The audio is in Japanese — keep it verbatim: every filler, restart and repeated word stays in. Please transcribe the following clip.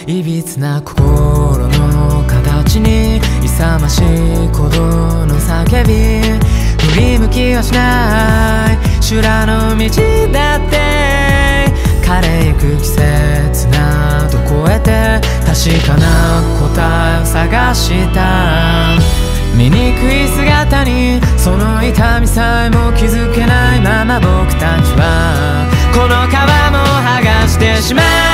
いびつな心の形に勇ましい鼓動の叫び、振り向きはしない修羅の道だって、枯れゆく季節など越えて確かな答えを探した。醜い姿にその痛みさえも気づけないまま僕たちはこの皮も剥がしてしまう。